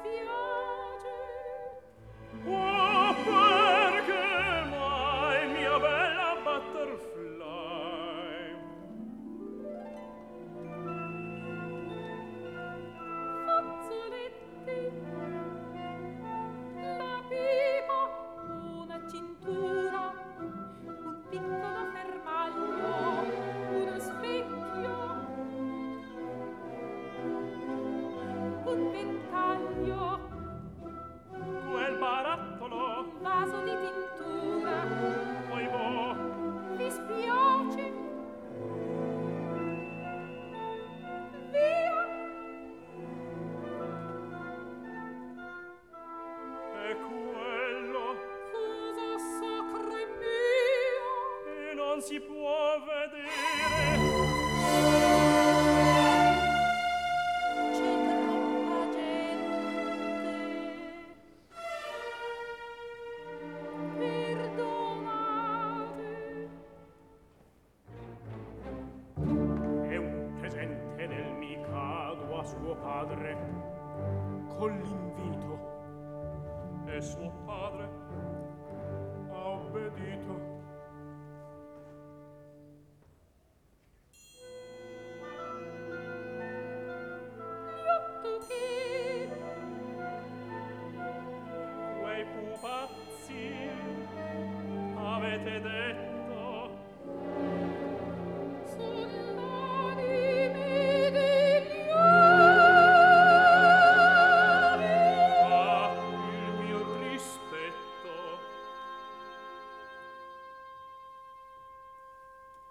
Oh, perché mai, mia bella butterfly? Fazzoletti, la pipa, una cintura, un piccolo fermaglio, uno specchio, un ventaglio, Quel barattolo, un vaso di tintura. poi boh, Vi spiace? Via! e quello, Cosa sacra è mio? e non si può vedere. C'è troppa gente. Perdonate. E un presente del Mikado a suo padre, con l'invito, e suo padre ha obbedito. Gli ottochi, Quei pupazzi avete detto